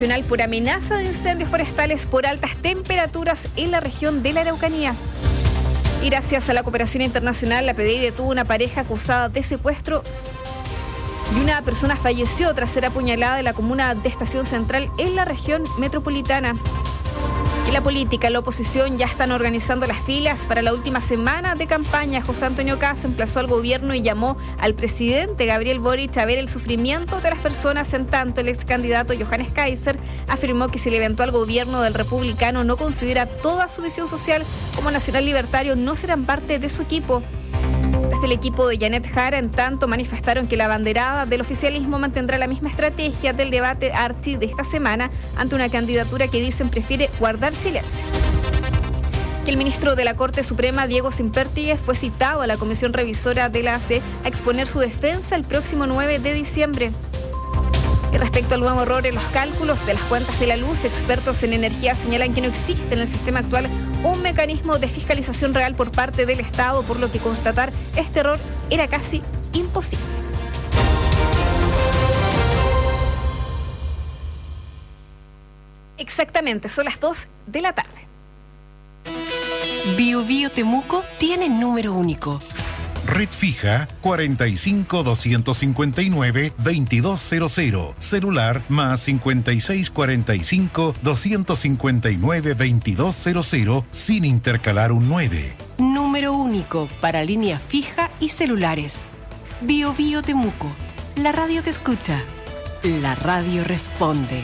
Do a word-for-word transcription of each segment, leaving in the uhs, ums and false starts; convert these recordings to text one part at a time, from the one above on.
Por amenaza de incendios forestales por altas temperaturas en la región de la Araucanía. Y gracias a la cooperación internacional, la P D I detuvo una pareja acusada de secuestro y una persona falleció tras ser apuñalada en la comuna de Estación Central en la región metropolitana. En la política, la oposición ya están organizando las filas para la última semana de campaña. José Antonio Kast emplazó al gobierno y llamó al presidente Gabriel Boric a ver el sufrimiento de las personas. En tanto, el ex candidato Johannes Kaiser afirmó que si el eventual gobierno del republicano no considera toda su visión social como nacional libertario, no serán parte de su equipo. Desde el equipo de Janet Jara, en tanto, manifestaron que la abanderada del oficialismo mantendrá la misma estrategia del debate Archi de esta semana ante una candidatura que dicen prefiere guardar silencio. Que el ministro de la Corte Suprema, Diego Simpertigues, fue citado a la comisión revisora de la A C a exponer su defensa el próximo nueve de diciembre. Y respecto al nuevo error en los cálculos de las cuentas de la luz, expertos en energía señalan que no existe en el sistema actual un mecanismo de fiscalización real por parte del Estado, por lo que constatar este error era casi imposible. Exactamente, son las dos de la tarde. Bio Bio Temuco tiene número único. Red fija cuarenta y cinco, doscientos cincuenta y nueve, veintidós cero cero. Celular más cincuenta y seis, cuarenta y cinco, doscientos cincuenta y nueve, veintidós cero cero sin intercalar un nueve. Número único para línea fija y celulares. Bio Bio Temuco. La radio te escucha. La radio responde.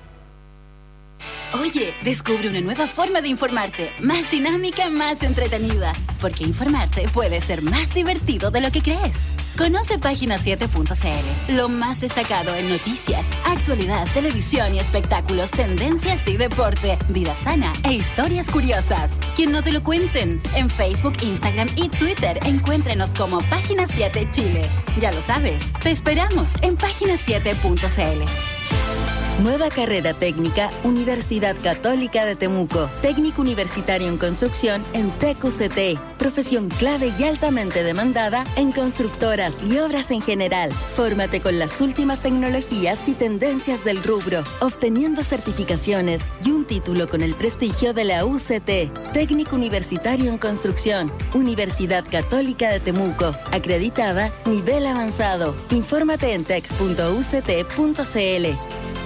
Oye, descubre una nueva forma de informarte, más dinámica, más entretenida, porque informarte puede ser más divertido de lo que crees. Conoce página siete punto c l, lo más destacado en noticias, actualidad, televisión y espectáculos, tendencias y deporte, vida sana e historias curiosas. Que no te lo cuenten. En Facebook, Instagram y Twitter, encuéntrenos como Página siete Chile. Ya lo sabes, te esperamos en página siete punto c l. Nueva carrera técnica, Universidad Católica de Temuco. Técnico universitario en construcción en T Q C T. Profesión clave y altamente demandada en constructoras y obras en general. Fórmate con las últimas tecnologías y tendencias del rubro, obteniendo certificaciones y un título con el prestigio de la U C T. Técnico universitario en construcción, Universidad Católica de Temuco. Acreditada, nivel avanzado. Infórmate en tec punto u c t punto c l.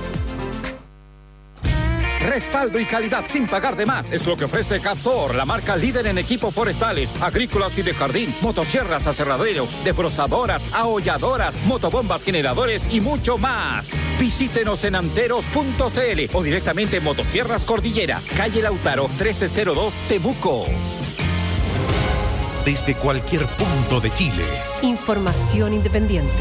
Respaldo y calidad sin pagar de más es lo que ofrece Castor, la marca líder en equipos forestales, agrícolas y de jardín, motosierras, aserraderos, desbrozadoras, aholladoras, motobombas, generadores y mucho más. Visítenos en anteros punto c l o directamente en Motosierras Cordillera, calle Lautaro trece cero dos, Temuco. Desde cualquier punto de Chile. Información independiente.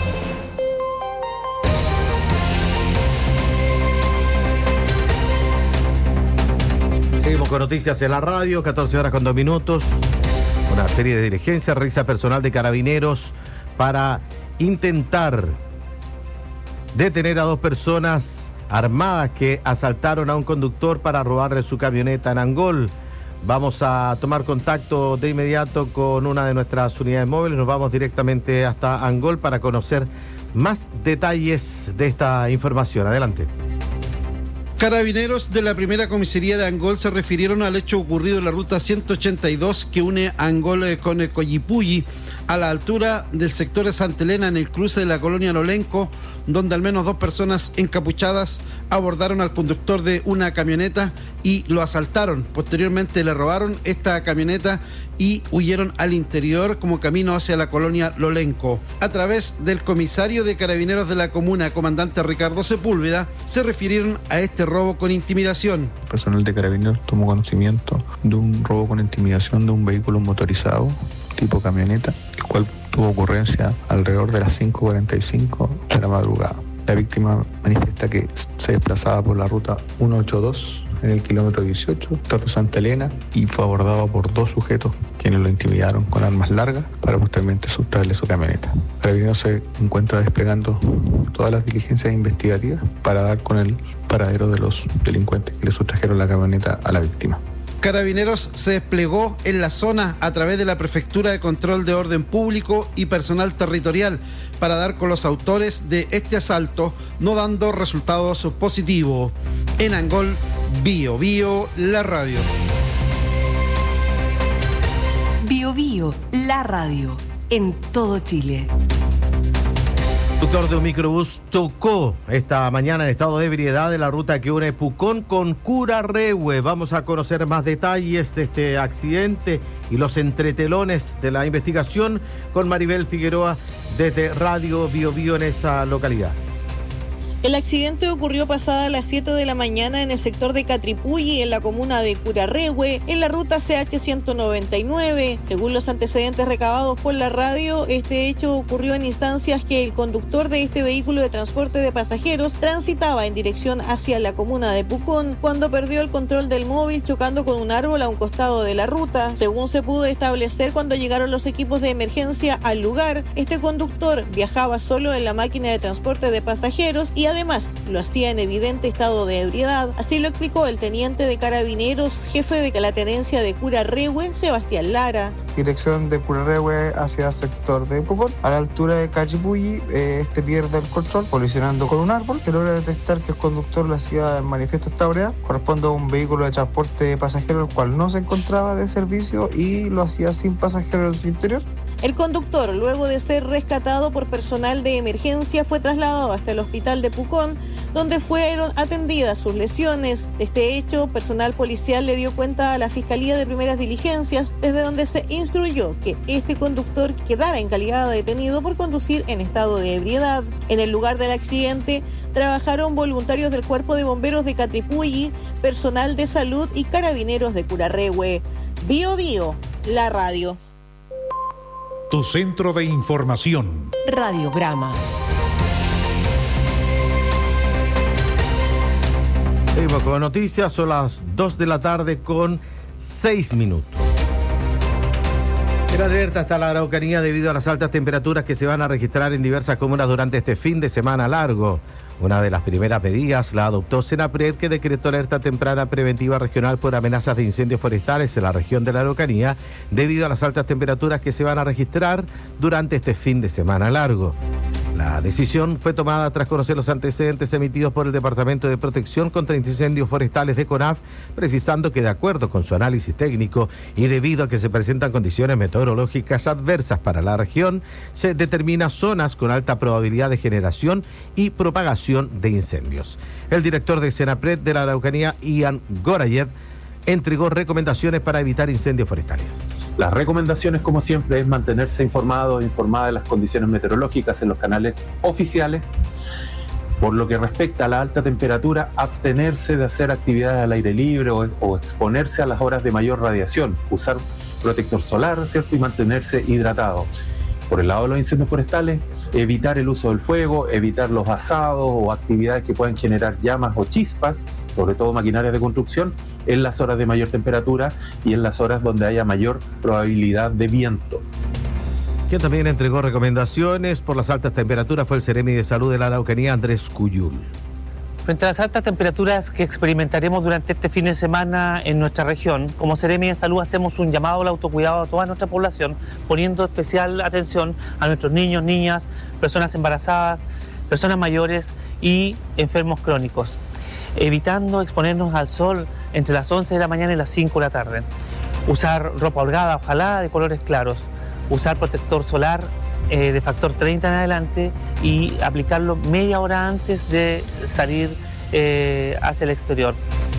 Seguimos con noticias en la radio, catorce horas con dos minutos. Una serie de diligencias realiza personal de Carabineros para intentar detener a dos personas armadas que asaltaron a un conductor para robarle su camioneta en Angol. Vamos a tomar contacto de inmediato con una de nuestras unidades móviles. Nos vamos directamente hasta Angol para conocer más detalles de esta información. Adelante. Carabineros de la primera comisaría de Angol se refirieron al hecho ocurrido en la ruta ciento ochenta y dos que une Angol con Collipulli a la altura del sector de Santa Elena en el cruce de la colonia Lolenco, donde al menos dos personas encapuchadas abordaron al conductor de una camioneta y lo asaltaron. Posteriormente le robaron esta camioneta y huyeron al interior como camino hacia la colonia Lolenco. A través del comisario de Carabineros de la comuna, comandante Ricardo Sepúlveda, se refirieron a este robo con intimidación. El personal de Carabineros tomó conocimiento de un robo con intimidación de un vehículo motorizado tipo camioneta, el cual tuvo ocurrencia alrededor de las cinco cuarenta y cinco de la madrugada. La víctima manifiesta que se desplazaba por la ruta ciento ochenta y dos en el kilómetro dieciocho, sector de Santa Elena, y fue abordado por dos sujetos quienes lo intimidaron con armas largas para posteriormente sustraerle su camioneta. Carabineros se encuentra desplegando todas las diligencias investigativas para dar con el paradero de los delincuentes que le sustrajeron la camioneta a la víctima. Carabineros se desplegó en la zona a través de la Prefectura de Control de Orden Público y personal territorial, para dar con los autores de este asalto, no dando resultados positivos. En Angol, Bio Bio, la radio. Bio Bio, la radio, en todo Chile. Conductor de un microbús chocó esta mañana en estado de ebriedad en la ruta que une Pucón con Curarrehue. Vamos a conocer más detalles de este accidente y los entretelones de la investigación con Maribel Figueroa desde Radio Bio Bio en esa localidad. El accidente ocurrió pasada las siete de la mañana en el sector de Catripulli, en la comuna de Curarrehue, en la ruta C H ciento noventa y nueve. Según los antecedentes recabados por la radio, este hecho ocurrió en instancias que el conductor de este vehículo de transporte de pasajeros transitaba en dirección hacia la comuna de Pucón cuando perdió el control del móvil chocando con un árbol a un costado de la ruta. Según se pudo establecer cuando llegaron los equipos de emergencia al lugar, este conductor viajaba solo en la máquina de transporte de pasajeros y además lo hacía en evidente estado de ebriedad. Así lo explicó el teniente de carabineros, jefe de la tenencia de Curarrehue, Sebastián Lara. Dirección de Curarrehue hacia el sector de Pucón. A la altura de Cachipulli, eh, este pierde el control, colisionando con un árbol. Se logra detectar que el conductor lo hacía en manifiesto estado de ebriedad. Corresponde a un vehículo de transporte de pasajeros, el cual no se encontraba de servicio y lo hacía sin pasajeros en su interior. El conductor, luego de ser rescatado por personal de emergencia, fue trasladado hasta el hospital de Pucón, donde fueron atendidas sus lesiones. De este hecho, personal policial le dio cuenta a la Fiscalía de Primeras Diligencias, desde donde se instruyó que este conductor quedara en calidad de detenido por conducir en estado de ebriedad. En el lugar del accidente trabajaron voluntarios del Cuerpo de Bomberos de Catripulli, personal de salud y carabineros de Curarrehue. Bio Bio, la radio. Tu centro de información. Radiograma. Seguimos con noticias, son las dos de la tarde con seis minutos. En alerta está la Araucanía debido a las altas temperaturas que se van a registrar en diversas comunas durante este fin de semana largo. Una de las primeras medidas la adoptó Senapred, que decretó alerta temprana preventiva regional por amenazas de incendios forestales en la región de la Araucanía debido a las altas temperaturas que se van a registrar durante este fin de semana largo. La decisión fue tomada tras conocer los antecedentes emitidos por el Departamento de Protección contra Incendios Forestales de CONAF, precisando que de acuerdo con su análisis técnico y debido a que se presentan condiciones meteorológicas adversas para la región, se determina zonas con alta probabilidad de generación y propagación de incendios. El director de Senapred de la Araucanía, Ian Gorayev, entregó recomendaciones para evitar incendios forestales. Las recomendaciones, como siempre, es mantenerse informado, informada de las condiciones meteorológicas en los canales oficiales. Por lo que respecta a la alta temperatura, abstenerse de hacer actividades al aire libre o, o exponerse a las horas de mayor radiación, usar protector solar, ¿cierto? Y mantenerse hidratado. Por el lado de los incendios forestales, evitar el uso del fuego, evitar los asados o actividades que puedan generar llamas o chispas, sobre todo maquinarias de construcción, en las horas de mayor temperatura y en las horas donde haya mayor probabilidad de viento. Quien también entregó recomendaciones por las altas temperaturas fue el Seremi de Salud de la Araucanía, Andrés Cuyul. Frente a las altas temperaturas que experimentaremos durante este fin de semana en nuestra región, como Seremi de Salud hacemos un llamado al autocuidado a toda nuestra población, poniendo especial atención a nuestros niños, niñas, personas embarazadas, personas mayores y enfermos crónicos, evitando exponernos al sol entre las once de la mañana y las cinco de la tarde. Usar ropa holgada, ojalá de colores claros, usar protector solar eh, de factor treinta en adelante y aplicarlo media hora antes de salir eh, hacia el exterior.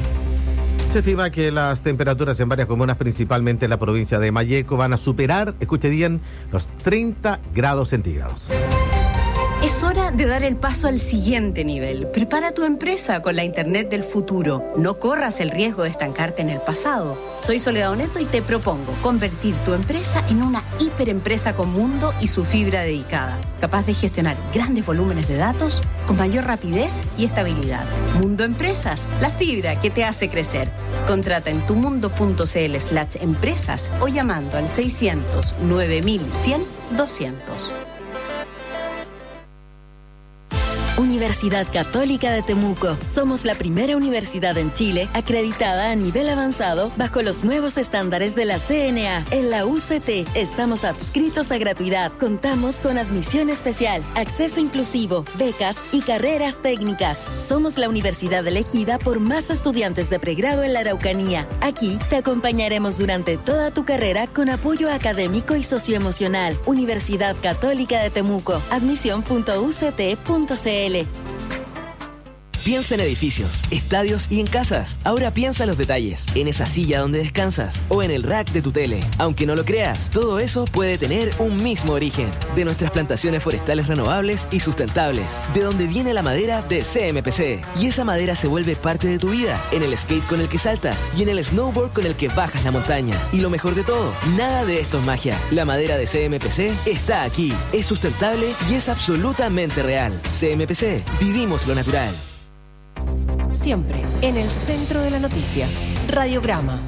Se estima que las temperaturas en varias comunas, principalmente en la provincia de Malleco, van a superar, escuche bien, los treinta grados centígrados. Es hora de dar el paso al siguiente nivel. Prepara tu empresa con la Internet del futuro. No corras el riesgo de estancarte en el pasado. Soy Soledad Oneto y te propongo convertir tu empresa en una hiperempresa con Mundo y su fibra dedicada, capaz de gestionar grandes volúmenes de datos con mayor rapidez y estabilidad. Mundo Empresas, la fibra que te hace crecer. Contrata en tumundo.cl slash empresas o llamando al seiscientos nueve mil cien doscientos. Universidad Católica de Temuco. Somos la primera universidad en Chile acreditada a nivel avanzado bajo los nuevos estándares de la C N A. En la U C T estamos adscritos a gratuidad. Contamos con admisión especial, acceso inclusivo, becas y carreras técnicas. Somos la universidad elegida por más estudiantes de pregrado en la Araucanía. Aquí te acompañaremos durante toda tu carrera con apoyo académico y socioemocional. Universidad Católica de Temuco. admisión punto u c t punto c l. Piensa en edificios, estadios y en casas. Ahora piensa en los detalles, en esa silla donde descansas o en el rack de tu tele. Aunque no lo creas, todo eso puede tener un mismo origen. De nuestras plantaciones forestales renovables y sustentables. De donde viene la madera de C M P C. Y esa madera se vuelve parte de tu vida. En el skate con el que saltas y en el snowboard con el que bajas la montaña. Y lo mejor de todo, nada de esto es magia. La madera de C M P C está aquí. Es sustentable y es absolutamente real. C M P C, vivimos lo natural. Siempre en el centro de la noticia. Radiograma.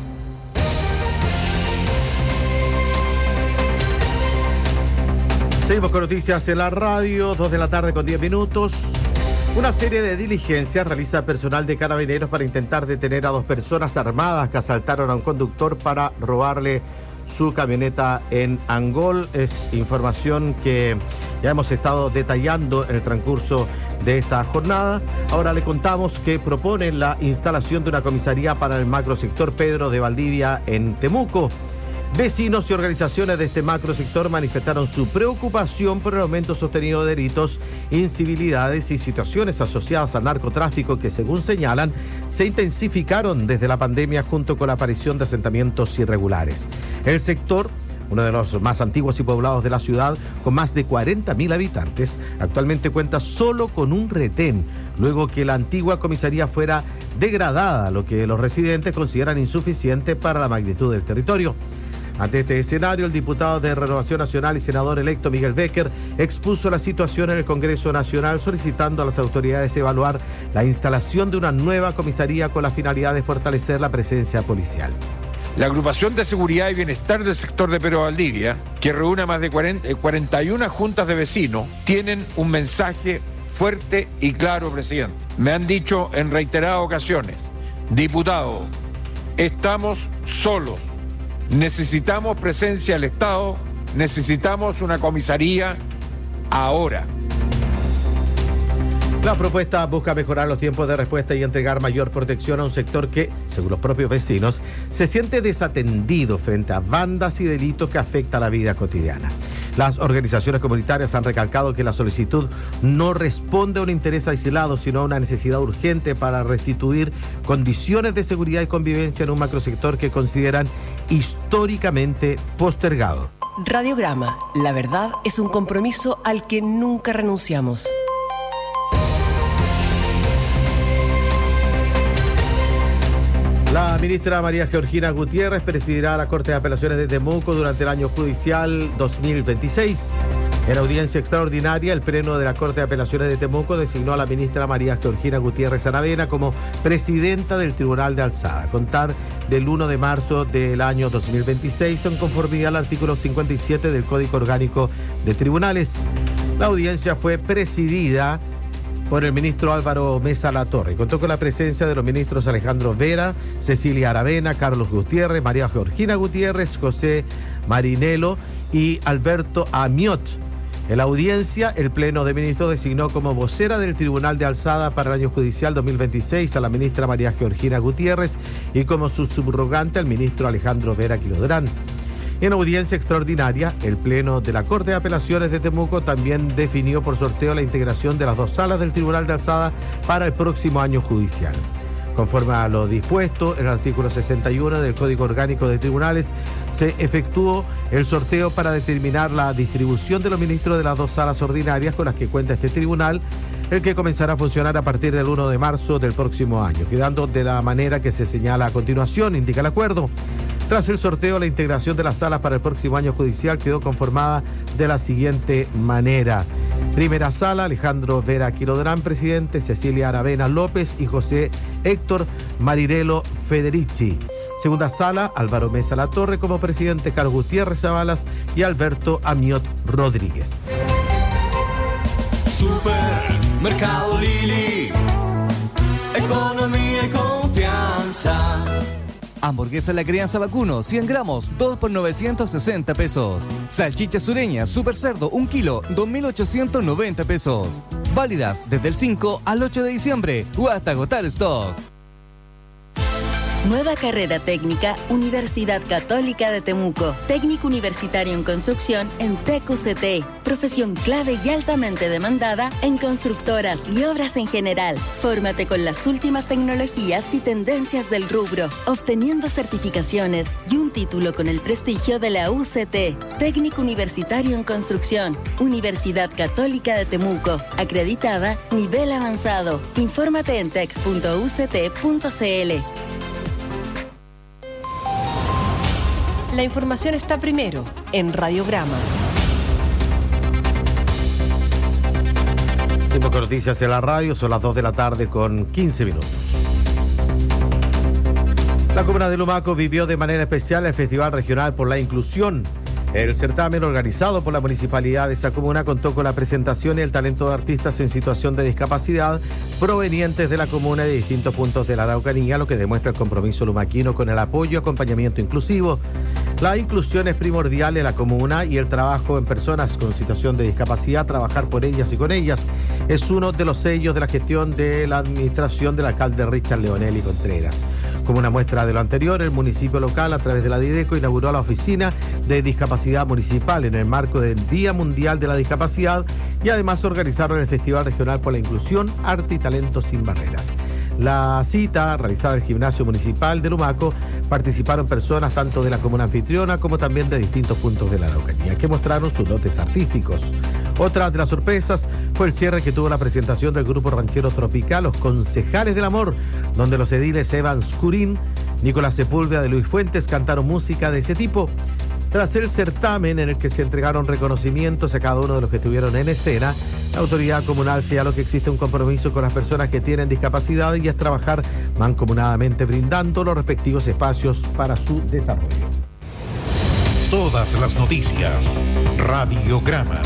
Seguimos con noticias en la radio, dos de la tarde con diez minutos. Una serie de diligencias realiza personal de Carabineros para intentar detener a dos personas armadas que asaltaron a un conductor para robarle su camioneta en Angol. Es información que ya hemos estado detallando en el transcurso de esta jornada. Ahora le contamos que proponen la instalación de una comisaría para el macrosector Pedro de Valdivia en Temuco. Vecinos y organizaciones de este macrosector manifestaron su preocupación por el aumento sostenido de delitos, incivilidades y situaciones asociadas al narcotráfico que, según señalan, se intensificaron desde la pandemia junto con la aparición de asentamientos irregulares. El sector, uno de los más antiguos y poblados de la ciudad, con más de cuarenta mil habitantes, actualmente cuenta solo con un retén, luego que la antigua comisaría fuera degradada, lo que los residentes consideran insuficiente para la magnitud del territorio. Ante este escenario, el diputado de Renovación Nacional y senador electo Miguel Becker expuso la situación en el Congreso Nacional, solicitando a las autoridades evaluar la instalación de una nueva comisaría con la finalidad de fortalecer la presencia policial. La Agrupación de Seguridad y Bienestar del sector de Pedro Valdivia, que reúne a más de cuarenta y una juntas de vecinos, tienen un mensaje fuerte y claro, presidente. Me han dicho en reiteradas ocasiones, diputado, estamos solos. Necesitamos presencia del Estado, necesitamos una comisaría ahora. La propuesta busca mejorar los tiempos de respuesta y entregar mayor protección a un sector que, según los propios vecinos, se siente desatendido frente a bandas y delitos que afectan la vida cotidiana. Las organizaciones comunitarias han recalcado que la solicitud no responde a un interés aislado, sino a una necesidad urgente para restituir condiciones de seguridad y convivencia en un macrosector que consideran históricamente postergado. Radiograma. La verdad es un compromiso al que nunca renunciamos. La ministra María Georgina Gutiérrez presidirá la Corte de Apelaciones de Temuco durante el año judicial dos mil veintiséis. En audiencia extraordinaria, el Pleno de la Corte de Apelaciones de Temuco designó a la ministra María Georgina Gutiérrez Aravena como presidenta del Tribunal de Alzada, a contar del primero de marzo del año dos mil veintiséis, en conformidad al artículo cincuenta y siete del Código Orgánico de Tribunales. La audiencia fue presidida por el ministro Álvaro Mesa Latorre. Contó con la presencia de los ministros Alejandro Vera, Cecilia Aravena, Carlos Gutiérrez, María Georgina Gutiérrez, José Marinelo y Alberto Amiot. En la audiencia, el Pleno de Ministros designó como vocera del Tribunal de Alzada para el año judicial dos mil veintiséis a la ministra María Georgina Gutiérrez y como su subrogante al ministro Alejandro Vera Quilodrán. En audiencia extraordinaria, el Pleno de la Corte de Apelaciones de Temuco también definió por sorteo la integración de las dos salas del Tribunal de Alzada para el próximo año judicial. Conforme a lo dispuesto en el artículo sesenta y uno del Código Orgánico de Tribunales, se efectuó el sorteo para determinar la distribución de los ministros de las dos salas ordinarias con las que cuenta este tribunal, el que comenzará a funcionar a partir del primero de marzo del próximo año, quedando de la manera que se señala a continuación, indica el acuerdo. Tras el sorteo, la integración de las salas para el próximo año judicial quedó conformada de la siguiente manera. Primera sala, Alejandro Vera Quilodrán, presidente, Cecilia Aravena López y José Héctor Marinelo Federici. Segunda sala, Álvaro Mesa Latorre como presidente, Carlos Gutiérrez Zabalas y Alberto Amiot Rodríguez. Supermercado Lili, economía y confianza. Hamburguesa La Crianza Vacuno, cien gramos, dos por novecientos sesenta pesos. Salchicha sureña, super cerdo, un kilo, dos mil ochocientos noventa pesos. Válidas desde el cinco al ocho de diciembre o hasta agotar stock. Nueva carrera técnica, Universidad Católica de Temuco. Técnico universitario en construcción en T Q C T. Profesión clave y altamente demandada en constructoras y obras en general. Fórmate con las últimas tecnologías y tendencias del rubro, obteniendo certificaciones y un título con el prestigio de la U C T. Técnico universitario en construcción, Universidad Católica de Temuco. Acreditada, nivel avanzado. Infórmate en tec punto u c t punto c l. La información está primero en Radiograma. Seguimos con noticias en la radio, son las dos de la tarde con quince minutos. La comuna de Lumaco vivió de manera especial el Festival Regional por la Inclusión. El certamen organizado por la municipalidad de esa comuna contó con la presentación y el talento de artistas en situación de discapacidad provenientes de la comuna y de distintos puntos de la Araucanía, lo que demuestra el compromiso lumaquino con el apoyo y acompañamiento inclusivo. La inclusión es primordial en la comuna y el trabajo en personas con situación de discapacidad, trabajar por ellas y con ellas, es uno de los sellos de la gestión de la administración del alcalde Richard Leonelli Contreras. Como una muestra de lo anterior, el municipio local, a través de la Dideco, inauguró la oficina de discapacidad municipal en el marco del Día Mundial de la Discapacidad y además organizaron el Festival Regional por la Inclusión, Arte y Talento sin Barreras. La cita, realizada en el Gimnasio Municipal de Lumaco, participaron personas tanto de la comuna anfitriona como también de distintos puntos de la Araucanía, que mostraron sus dotes artísticos. Otra de las sorpresas fue el cierre que tuvo la presentación del grupo ranchero tropical, Los Concejales del Amor, donde los ediles Evans Curín, Nicolás Sepúlveda de Luis Fuentes cantaron música de ese tipo. Tras el certamen en el que se entregaron reconocimientos a cada uno de los que estuvieron en escena, la autoridad comunal señaló que existe un compromiso con las personas que tienen discapacidad y es trabajar mancomunadamente brindando los respectivos espacios para su desarrollo. Todas las noticias. Radiograma.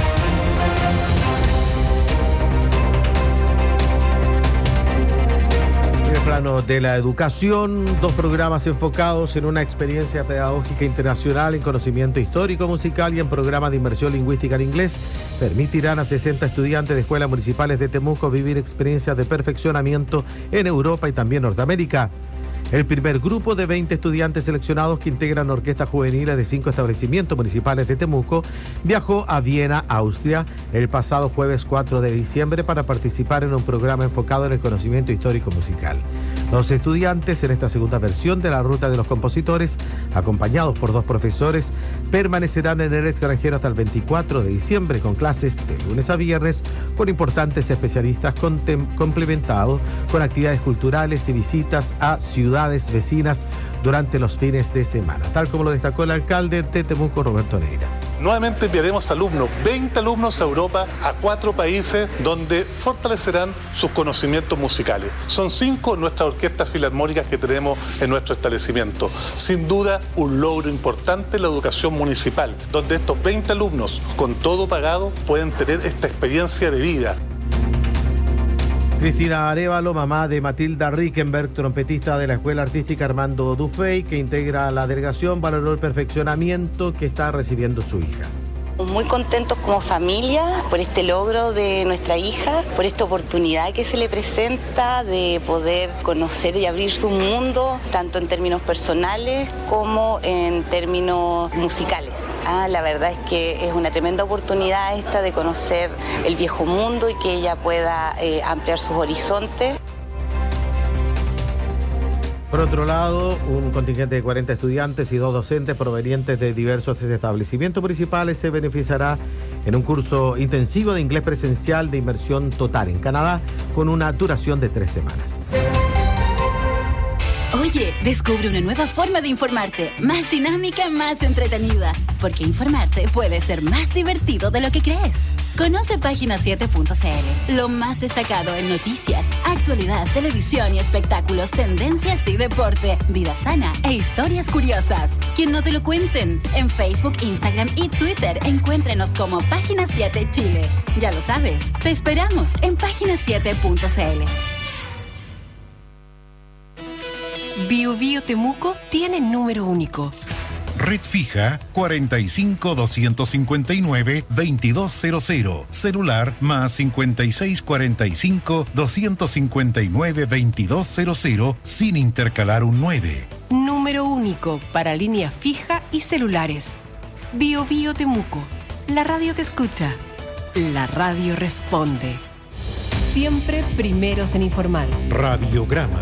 En el plano de la educación, dos programas enfocados en una experiencia pedagógica internacional en conocimiento histórico musical y en programa de inmersión lingüística en inglés permitirán a sesenta estudiantes de escuelas municipales de Temuco vivir experiencias de perfeccionamiento en Europa y también Norteamérica. El primer grupo de veinte estudiantes seleccionados que integran orquestas juveniles de cinco establecimientos municipales de Temuco viajó a Viena, Austria, el pasado jueves cuatro de diciembre para participar en un programa enfocado en el conocimiento histórico musical. Los estudiantes en esta segunda versión de la Ruta de los Compositores, acompañados por dos profesores, permanecerán en el extranjero hasta el veinticuatro de diciembre con clases de lunes a viernes con importantes especialistas complementados con actividades culturales y visitas a ciudades vecinas durante los fines de semana, tal como lo destacó el alcalde de Temuco, Roberto Neira. Nuevamente enviaremos alumnos, veinte alumnos a Europa, a cuatro países donde fortalecerán sus conocimientos musicales. Son cinco nuestras orquestas filarmónicas que tenemos en nuestro establecimiento. Sin duda, un logro importante en la educación municipal, donde estos veinte alumnos, con todo pagado, pueden tener esta experiencia de vida. Cristina Arévalo, mamá de Matilda Rickenberg, trompetista de la Escuela Artística Armando Dufey, que integra la delegación, valoró el perfeccionamiento que está recibiendo su hija. Muy contentos como familia por este logro de nuestra hija, por esta oportunidad que se le presenta de poder conocer y abrir su mundo, tanto en términos personales como en términos musicales. Ah, la verdad es que es una tremenda oportunidad esta de conocer el viejo mundo y que ella pueda eh, ampliar sus horizontes. Por otro lado, un contingente de cuarenta estudiantes y dos docentes provenientes de diversos establecimientos municipales se beneficiará en un curso intensivo de inglés presencial de inmersión total en Canadá con una duración de tres semanas. Oye, descubre una nueva forma de informarte, más dinámica, más entretenida, porque informarte puede ser más divertido de lo que crees. Conoce página siete punto c l, lo más destacado en noticias, actualidad, televisión y espectáculos, tendencias y deporte, vida sana e historias curiosas. Que no te lo cuenten. En Facebook, Instagram y Twitter encuéntrenos como Página siete Chile. Ya lo sabes, te esperamos en página siete punto c l. Bio Bio Temuco tiene número único. Red fija cuarenta y cinco, doscientos cincuenta y nueve, veintidós cero cero. Celular más cincuenta y seis, cuarenta y cinco, doscientos cincuenta y nueve, veintidós cero cero sin intercalar un nueve. Número único para línea fija y celulares. Bio Bio Temuco. La radio te escucha. La radio responde. Siempre primeros en informar. Radiograma.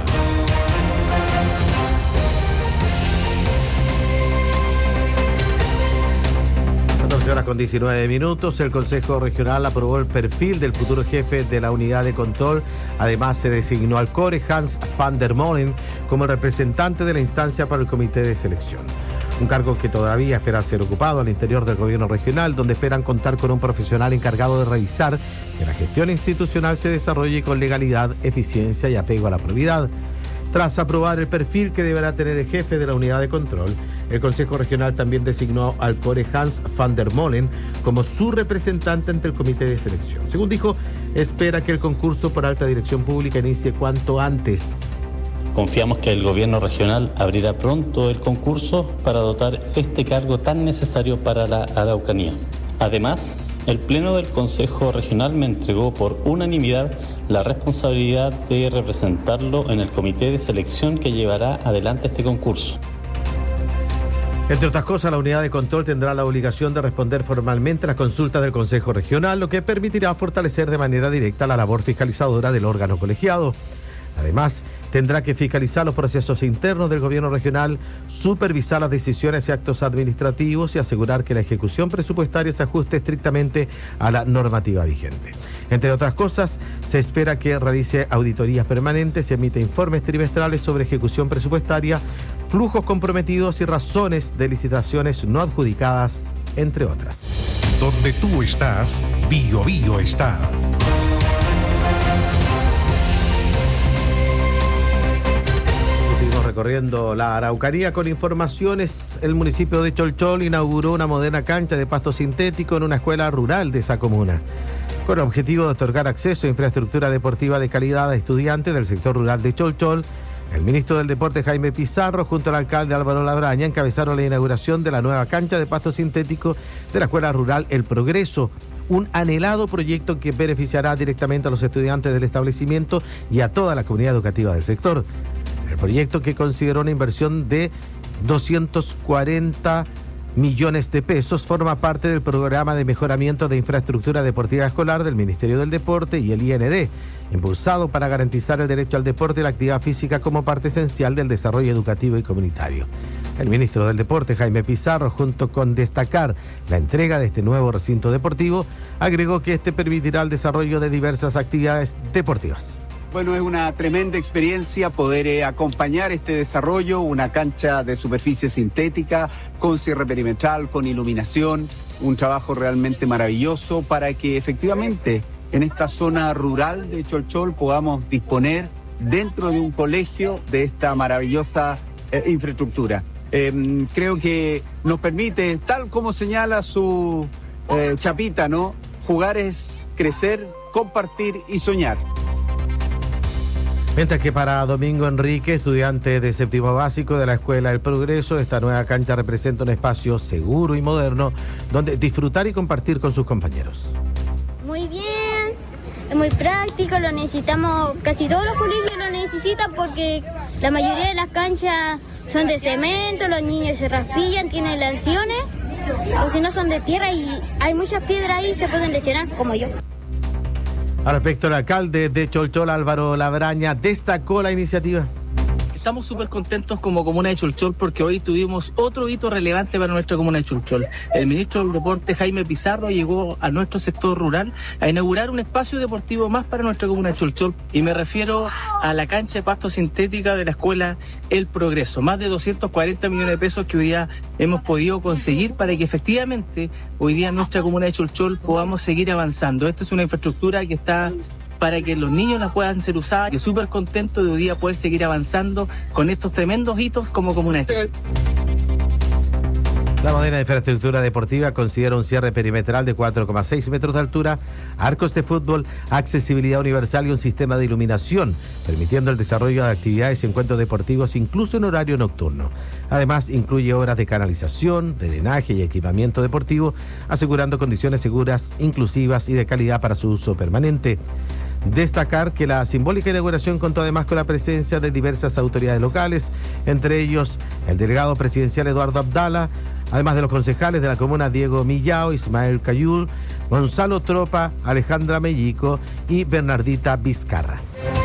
catorce horas con diecinueve minutos, el Consejo Regional aprobó el perfil del futuro jefe de la unidad de control. Además, se designó al core Hans van der Molen como el representante de la instancia para el comité de selección. Un cargo que todavía espera ser ocupado al interior del gobierno regional, donde esperan contar con un profesional encargado de revisar que la gestión institucional se desarrolle con legalidad, eficiencia y apego a la probidad. Tras aprobar el perfil que deberá tener el jefe de la unidad de control, el Consejo Regional también designó al core Hans van der Molen como su representante ante el comité de selección. Según dijo, espera que el concurso por alta dirección pública inicie cuanto antes. Confiamos que el gobierno regional abrirá pronto el concurso para dotar este cargo tan necesario para la Araucanía. Además, el Pleno del Consejo Regional me entregó por unanimidad la responsabilidad de representarlo en el comité de selección que llevará adelante este concurso. Entre otras cosas, la unidad de control tendrá la obligación de responder formalmente a las consultas del Consejo Regional, lo que permitirá fortalecer de manera directa la labor fiscalizadora del órgano colegiado. Además, tendrá que fiscalizar los procesos internos del gobierno regional, supervisar las decisiones y actos administrativos y asegurar que la ejecución presupuestaria se ajuste estrictamente a la normativa vigente. Entre otras cosas, se espera que realice auditorías permanentes y emite informes trimestrales sobre ejecución presupuestaria, flujos comprometidos y razones de licitaciones no adjudicadas, entre otras. Donde tú estás, Bio Bio está. Seguimos recorriendo la Araucanía con informaciones. El municipio de Cholchol inauguró una moderna cancha de pasto sintético en una escuela rural de esa comuna, con el objetivo de otorgar acceso a infraestructura deportiva de calidad a estudiantes del sector rural de Cholchol. El ministro del Deporte, Jaime Pizarro, junto al alcalde Álvaro Labraña, encabezaron la inauguración de la nueva cancha de pasto sintético de la escuela rural El Progreso, un anhelado proyecto que beneficiará directamente a los estudiantes del establecimiento y a toda la comunidad educativa del sector. El proyecto, que consideró una inversión de doscientos cuarenta millones de pesos, forma parte del programa de mejoramiento de infraestructura deportiva escolar del Ministerio del Deporte y el I N D, impulsado para garantizar el derecho al deporte y la actividad física como parte esencial del desarrollo educativo y comunitario. El ministro del Deporte, Jaime Pizarro, junto con destacar la entrega de este nuevo recinto deportivo, agregó que este permitirá el desarrollo de diversas actividades deportivas. Bueno, es una tremenda experiencia poder eh, acompañar este desarrollo, una cancha de superficie sintética, con cierre perimetral, con iluminación, un trabajo realmente maravilloso para que efectivamente en esta zona rural de Cholchol podamos disponer dentro de un colegio de esta maravillosa eh, infraestructura. Eh, creo que nos permite, tal como señala su eh, chapita, ¿no? Jugar es crecer, compartir y soñar. Mientras que para Domingo Enrique, estudiante de séptimo básico de la Escuela El Progreso, esta nueva cancha representa un espacio seguro y moderno donde disfrutar y compartir con sus compañeros. Muy bien, es muy práctico, lo necesitamos, casi todos los colegios lo necesitan porque la mayoría de las canchas son de cemento, los niños se raspillan, tienen lesiones, o si no son de tierra y hay muchas piedras ahí y se pueden lesionar, como yo. Al respecto, el alcalde de Cholchol, Álvaro Labraña, destacó la iniciativa. Estamos súper contentos como comuna de Cholchol porque hoy tuvimos otro hito relevante para nuestra comuna de Cholchol. El ministro del Deporte, Jaime Pizarro, llegó a nuestro sector rural a inaugurar un espacio deportivo más para nuestra comuna de Cholchol, y me refiero a la cancha de pasto sintética de la escuela el progreso. Más de doscientos cuarenta millones de pesos que hoy día hemos podido conseguir para que efectivamente hoy día en nuestra comuna de Cholchol podamos seguir avanzando. Esta es una infraestructura que está para que los niños la puedan ser usadas y súper contento de hoy día poder seguir avanzando con estos tremendos hitos como comuna de Cholchol. La moderna infraestructura deportiva considera un cierre perimetral de cuatro coma seis metros de altura, arcos de fútbol, accesibilidad universal y un sistema de iluminación, permitiendo el desarrollo de actividades y encuentros deportivos incluso en horario nocturno. Además, incluye obras de canalización, drenaje y equipamiento deportivo, asegurando condiciones seguras, inclusivas y de calidad para su uso permanente. Destacar que la simbólica inauguración contó además con la presencia de diversas autoridades locales, entre ellos el delegado presidencial Eduardo Abdala, además de los concejales de la comuna Diego Millao, Ismael Cayul, Gonzalo Tropa, Alejandra Mellico y Bernardita Vizcarra.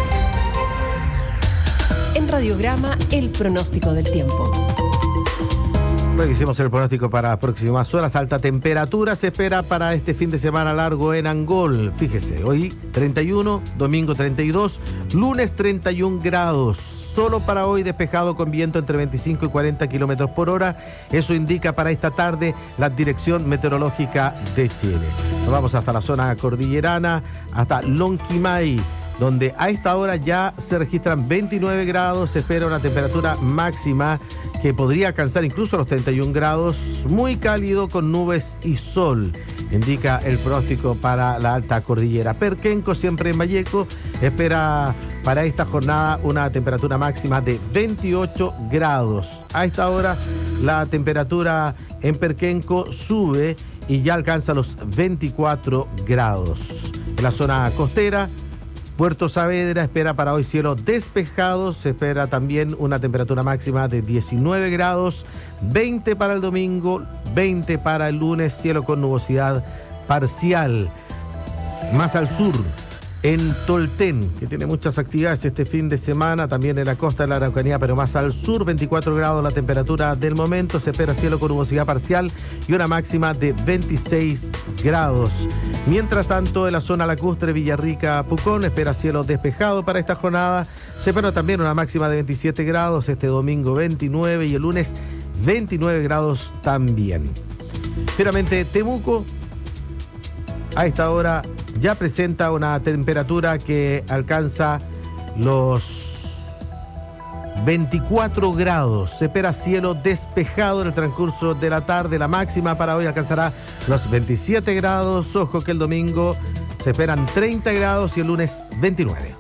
En Radiograma, el pronóstico del tiempo. Revisemos el pronóstico para las próximas horas. Alta temperatura se espera para este fin de semana largo en Angol. Fíjese, hoy treinta y uno, domingo treinta y dos, lunes treinta y un grados. Solo para hoy despejado con viento entre veinticinco y cuarenta kilómetros por hora. Eso indica para esta tarde la Dirección Meteorológica de Chile. Nos vamos hasta la zona cordillerana, hasta Lonquimay, donde a esta hora ya se registran veintinueve grados. Se espera una temperatura máxima que podría alcanzar incluso los treinta y un grados, muy cálido con nubes y sol, indica el pronóstico para la alta cordillera. Perquenco, siempre en Valleco, espera para esta jornada una temperatura máxima de veintiocho grados. A esta hora la temperatura en Perquenco sube y ya alcanza los veinticuatro grados. En la zona costera, Puerto Saavedra espera para hoy cielo despejado, se espera también una temperatura máxima de diecinueve grados, veinte para el domingo, veinte para el lunes, cielo con nubosidad parcial. Más al sur, en Tolten, que tiene muchas actividades este fin de semana, también en la costa de la Araucanía, pero más al sur, veinticuatro grados la temperatura del momento, se espera cielo con nubosidad parcial y una máxima de veintiséis grados. Mientras tanto, en la zona lacustre, Villarrica, Pucón, espera cielo despejado para esta jornada, se espera también una máxima de veintisiete grados, este domingo veintinueve y el lunes veintinueve grados también. Finalmente, Temuco, a esta hora ya presenta una temperatura que alcanza los veinticuatro grados. Se espera cielo despejado en el transcurso de la tarde. La máxima para hoy alcanzará los veintisiete grados. Ojo que el domingo se esperan treinta grados y el lunes veintinueve.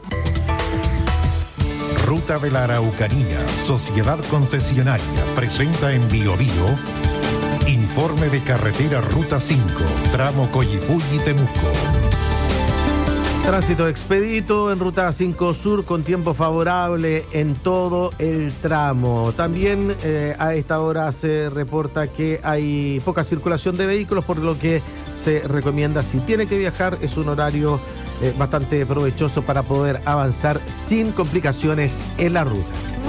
Ruta de la Araucanía, Sociedad Concesionaria, presenta en Bio Bio informe de carretera Ruta cinco, tramo Coyipulli-Temuco. Tránsito expedito en Ruta cinco Sur con tiempo favorable en todo el tramo. También eh, a esta hora se reporta que hay poca circulación de vehículos, por lo que se recomienda, si tiene que viajar, es un horario eh, bastante provechoso para poder avanzar sin complicaciones en la ruta.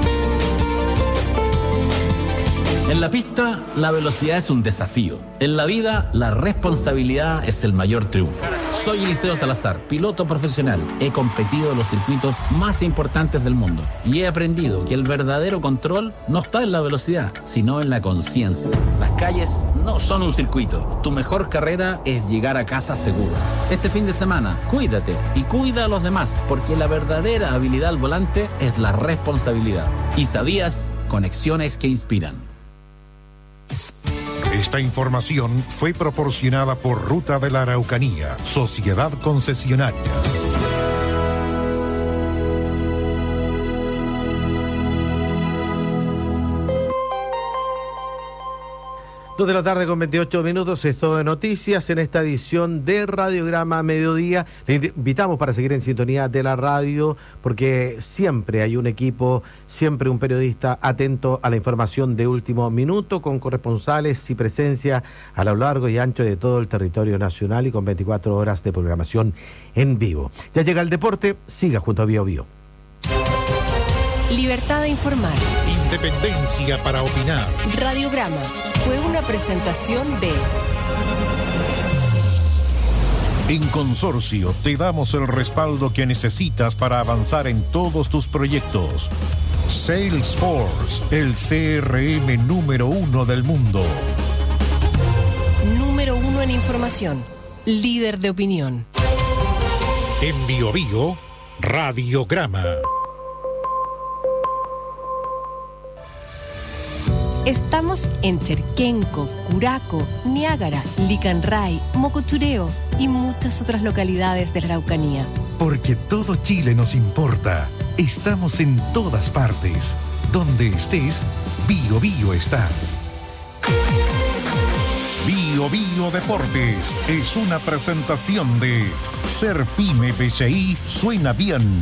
En la pista, la velocidad es un desafío. En la vida, la responsabilidad es el mayor triunfo. Soy Eliseo Salazar, piloto profesional. He competido en los circuitos más importantes del mundo y he aprendido que el verdadero control no está en la velocidad, sino en la conciencia. Las calles no son un circuito. Tu mejor carrera es llegar a casa seguro. Este fin de semana, cuídate y cuida a los demás, porque la verdadera habilidad al volante es la responsabilidad. ¿Y sabías? Conexiones que inspiran. Esta información fue proporcionada por Ruta de la Araucanía, Sociedad Concesionaria. Dos de la tarde con veintiocho minutos, es todo de noticias en esta edición de Radiograma Mediodía. Le invitamos para seguir en sintonía de la radio, porque siempre hay un equipo, siempre un periodista atento a la información de último minuto, con corresponsales y presencia a lo largo y ancho de todo el territorio nacional y con veinticuatro horas de programación en vivo. Ya llega el deporte, siga junto a Bio Bio. Libertad de informar. Independencia para opinar. Radiograma fue una presentación de En Consorcio te damos el respaldo que necesitas para avanzar en todos tus proyectos. Salesforce, el C R M número uno del mundo. Número uno en información. Líder de opinión. En Bio Bio, Radiograma. Estamos en Cherquenco, Curaco, Niágara, Licanray, Mocochureo y muchas otras localidades de la Araucanía. Porque todo Chile nos importa. Estamos en todas partes. Donde estés, Bio Bio está. Bio Bio Deportes es una presentación de Ser Pyme B C I Suena Bien.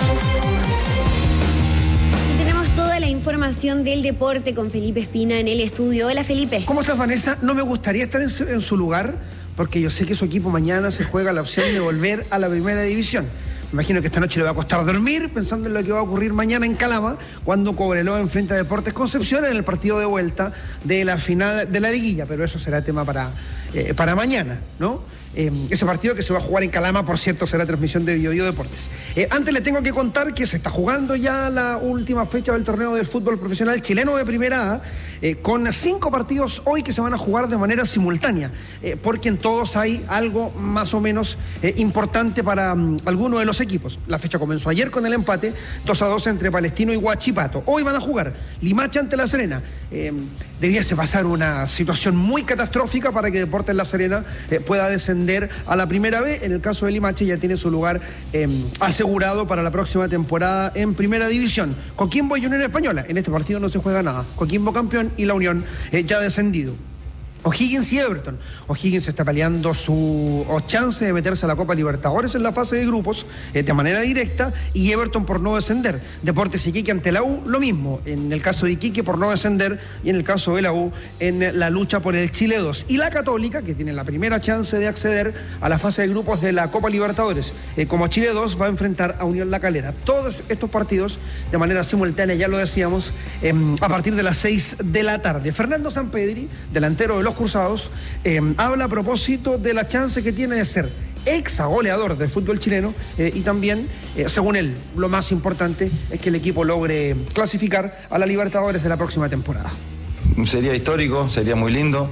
Toda la información del deporte con Felipe Espina en el estudio. Hola, Felipe. ¿Cómo estás, Vanessa? No me gustaría estar en su, en su lugar porque yo sé que su equipo mañana se juega la opción de volver a la primera división. Me imagino que esta noche le va a costar dormir pensando en lo que va a ocurrir mañana en Calama cuando Cobreloa enfrenta a Deportes Concepción en el partido de vuelta de la final de la liguilla, pero eso será tema para, eh, para mañana, ¿no? Eh, ese partido que se va a jugar en Calama, por cierto, será transmisión de Bio Bio Deportes. Eh, antes le tengo que contar que se está jugando ya la última fecha del torneo del fútbol profesional chileno de Primera A, eh, con cinco partidos hoy que se van a jugar de manera simultánea, eh, porque en todos hay algo más o menos eh, importante para um, algunos de los equipos. La fecha comenzó ayer con el empate dos a dos entre Palestino y Huachipato. Hoy van a jugar Limache ante La Serena. Eh, debiese pasar una situación muy catastrófica para que Deportes La Serena eh, pueda descender a la primera B. En el caso de Limache ya tiene su lugar eh, asegurado para la próxima temporada en Primera División. Coquimbo y Unión Española. En este partido no se juega nada. Coquimbo campeón y la Unión eh, ya descendido. O'Higgins y Everton. O'Higgins está peleando su chance de meterse a la Copa Libertadores en la fase de grupos eh, de manera directa, y Everton por no descender. Deportes Iquique ante la U, lo mismo. En el caso de Iquique por no descender, y en el caso de la U en la lucha por el Chile dos. Y la Católica, que tiene la primera chance de acceder a la fase de grupos de la Copa Libertadores eh, como Chile dos, va a enfrentar a Unión La Calera. Todos estos partidos de manera simultánea, ya lo decíamos, eh, a partir de las seis de la tarde. Fernando Sampedri, delantero de los Cruzados, eh, habla a propósito de la chance que tiene de ser ex goleador del fútbol chileno, eh, y también, eh, según él, lo más importante es que el equipo logre clasificar a la Libertadores de la próxima temporada. Sería histórico, sería muy lindo,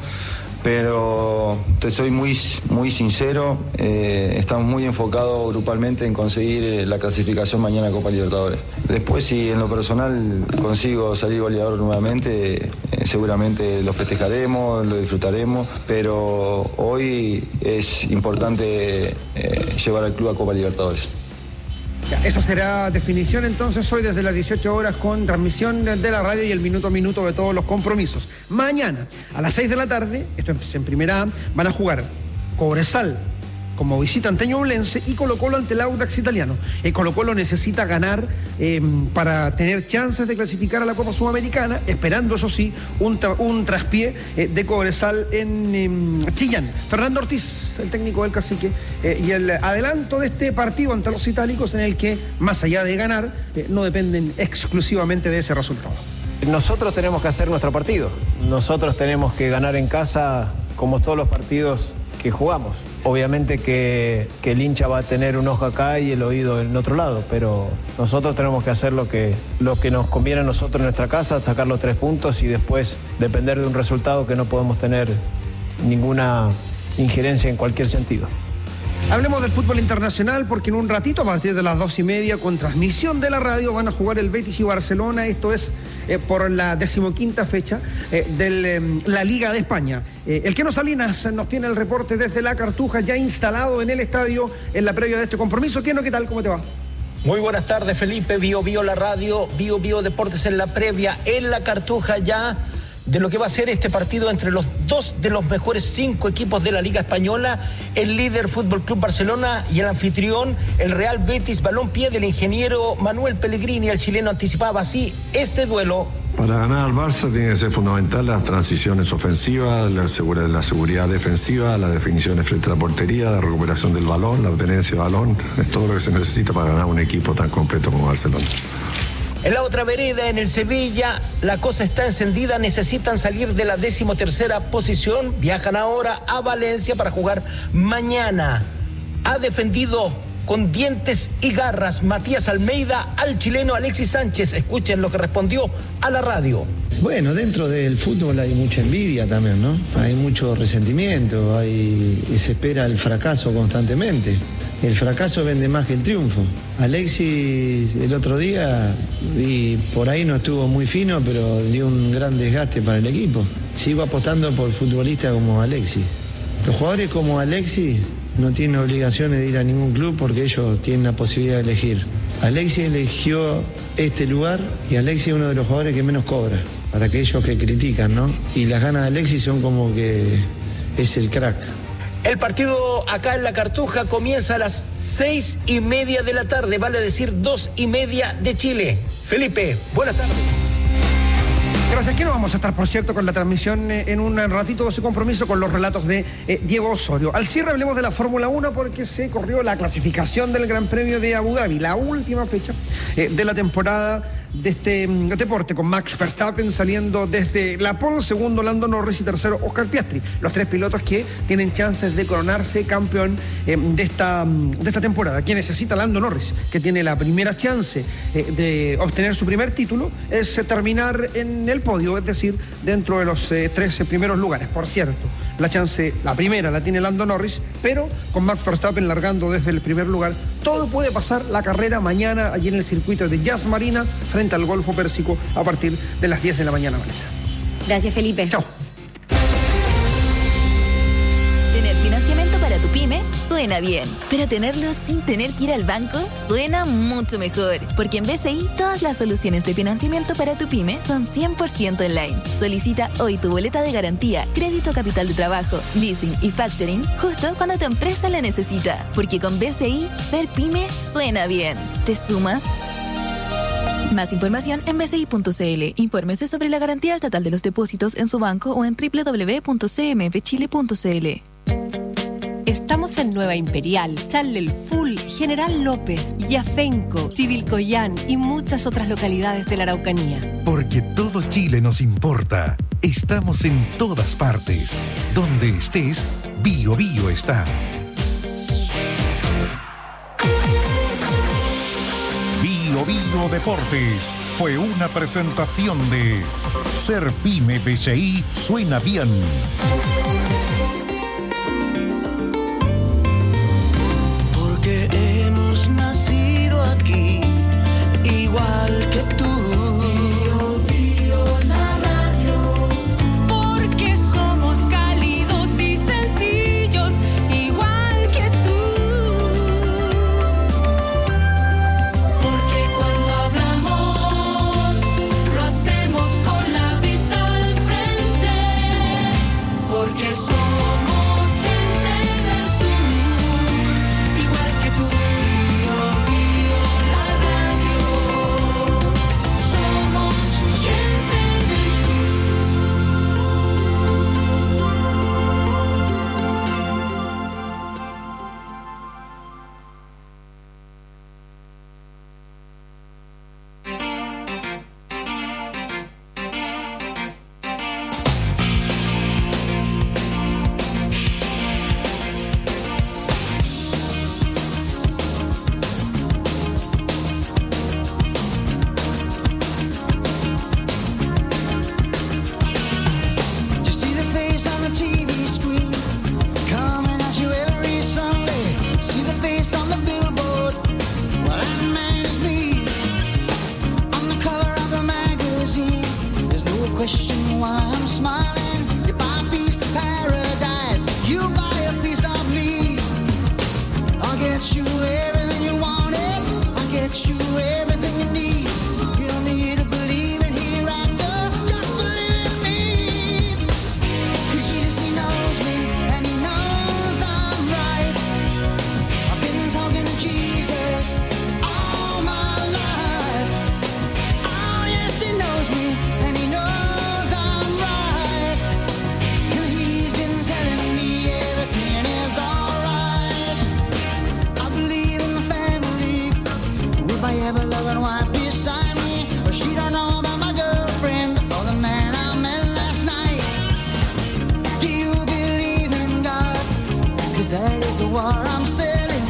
pero te soy muy, muy sincero, eh, estamos muy enfocados grupalmente en conseguir eh, la clasificación mañana a Copa Libertadores. Después, si en lo personal consigo salir goleador nuevamente, eh, seguramente lo festejaremos, lo disfrutaremos, pero hoy es importante eh, llevar al club a Copa Libertadores. Esa será definición entonces hoy desde las dieciocho horas con transmisión de la radio y el minuto a minuto de todos los compromisos. Mañana a las seis de la tarde, esto es en Primera A, van a jugar Cobresal como visitante ñublense y Colo Colo ante el Audax italiano. El Colo Colo necesita ganar eh, para tener chances de clasificar a la Copa Sudamericana, esperando eso sí un, tra un traspié eh, de Cobresal en eh, Chillán. Fernando Ortiz, el técnico del Cacique, eh, y el adelanto de este partido ante los itálicos, en el que más allá de ganar eh, no dependen exclusivamente de ese resultado. Nosotros tenemos que hacer nuestro partido, nosotros tenemos que ganar en casa como todos los partidos que jugamos. Obviamente que, que el hincha va a tener un ojo acá y el oído en otro lado, pero nosotros tenemos que hacer lo que, lo que nos conviene a nosotros en nuestra casa, sacar los tres puntos y después depender de un resultado que no podemos tener ninguna injerencia en cualquier sentido. Hablemos del fútbol internacional, porque en un ratito, a partir de las dos y media, con transmisión de la radio, van a jugar el Betis y Barcelona. Esto es eh, por la decimoquinta fecha eh, de eh, la Liga de España. Eh, el Keno Salinas nos tiene el reporte desde La Cartuja, ya instalado en el estadio en la previa de este compromiso. Keno, ¿qué tal? ¿Cómo te va? Muy buenas tardes, Felipe. Bio Bio la radio, Bio Bio Deportes en la previa, en La Cartuja ya, de lo que va a ser este partido entre los dos de los mejores cinco equipos de la Liga Española, el líder Fútbol Club Barcelona y el anfitrión, el Real Betis Balompié del ingeniero Manuel Pellegrini. El chileno anticipaba así este duelo. Para ganar al Barça tiene que ser fundamental las transiciones ofensivas, la, segura, la seguridad defensiva, las definiciones frente a la portería, la recuperación del balón, la tenencia de balón. Es todo lo que se necesita para ganar un equipo tan completo como Barcelona. En la otra vereda, en el Sevilla, la cosa está encendida, necesitan salir de la decimotercera posición, viajan ahora a Valencia para jugar mañana ha defendido con dientes y garras Matías Almeida al chileno Alexis Sánchez. Escuchen lo que respondió a la radio. Bueno, dentro del fútbol hay mucha envidia también, ¿no? Hay mucho resentimiento, hay, y se espera el fracaso constantemente. El fracaso vende más que el triunfo. Alexis el otro día, y por ahí no estuvo muy fino, pero dio un gran desgaste para el equipo. Sigo apostando por futbolistas como Alexis. Los jugadores como Alexis no tienen obligaciones de ir a ningún club porque ellos tienen la posibilidad de elegir. Alexis eligió este lugar y Alexis es uno de los jugadores que menos cobra, para aquellos que critican, ¿no? Y las ganas de Alexis son como que es el crack. El partido acá en La Cartuja comienza a las seis y media de la tarde, vale decir dos y media de Chile. Felipe, buenas tardes. Gracias. Aquí nos vamos a estar, por cierto, con la transmisión eh, en un ratito, ese compromiso con los relatos de eh, Diego Osorio. Al cierre hablemos de la Fórmula uno porque se corrió la clasificación del Gran Premio de Abu Dhabi, la última fecha eh, de la temporada de este um, deporte, con Max Verstappen saliendo desde la pole, segundo Lando Norris y tercero Oscar Piastri, los tres pilotos que tienen chances de coronarse campeón eh, de, esta, um, de esta temporada. Quien necesita Lando Norris, que tiene la primera chance eh, de obtener su primer título, es eh, terminar en el podio, es decir, dentro de los eh, trece primeros lugares. Por cierto, la chance, la primera la tiene Lando Norris, pero con Max Verstappen largando desde el primer lugar, todo puede pasar. La carrera mañana allí en el circuito de Yas Marina frente al Golfo Pérsico a partir de las diez de la mañana, Vanessa. Gracias, Felipe. Chao. Tener financiamiento para tu pyme suena bien, pero tenerlo sin tener que ir al banco suena mucho mejor, porque en B C I todas las soluciones de financiamiento para tu pyme son cien por ciento online. Solicita hoy tu boleta de garantía, crédito capital de trabajo, leasing y factoring justo cuando tu empresa la necesita, porque con B C I ser pyme suena bien. ¿Te sumas? Más información en b c i punto c l. Infórmese sobre la garantía estatal de los depósitos en su banco o en doble u doble u doble u punto c m f chile punto c l. Estamos en Nueva Imperial, Charle Full, General López, Yafenco, Chivilcoyán y muchas otras localidades de la Araucanía. Porque todo Chile nos importa. Estamos en todas partes. Donde estés, Bio Bio está. Bio Bio Deportes fue una presentación de Ser Pyme B C I suena bien. Porque hemos nacido aquí, igual que tú. Bio, Bio, la radio. Porque somos cálidos y sencillos, igual que tú. Porque cuando hablamos, lo hacemos con la vista al frente. Porque somos gente del sur, igual que tú. Bio, Bio, la radio. Somos gente del You see the face on the T V screen, coming at you every Sunday. See the face on the billboard, well that man is me. On the cover of the magazine, there's no question why I'm smiling. You buy a piece of paradise, you buy a piece of me. I'll get you everything you wanted, I'll get you everything you need. You don't need to believe in hereafter, just believe in me. Cause Jesus, he knows me, and he knows I'm right. I've been talking to Jesus all my life. Oh yes, he knows me, and he knows I'm right. And he's been telling me everything is alright. I believe in the family, with my ever-loving wife beside me. But she don't know about my girlfriend or the man I met last night. Do you believe in God? Cause that is the war I'm selling.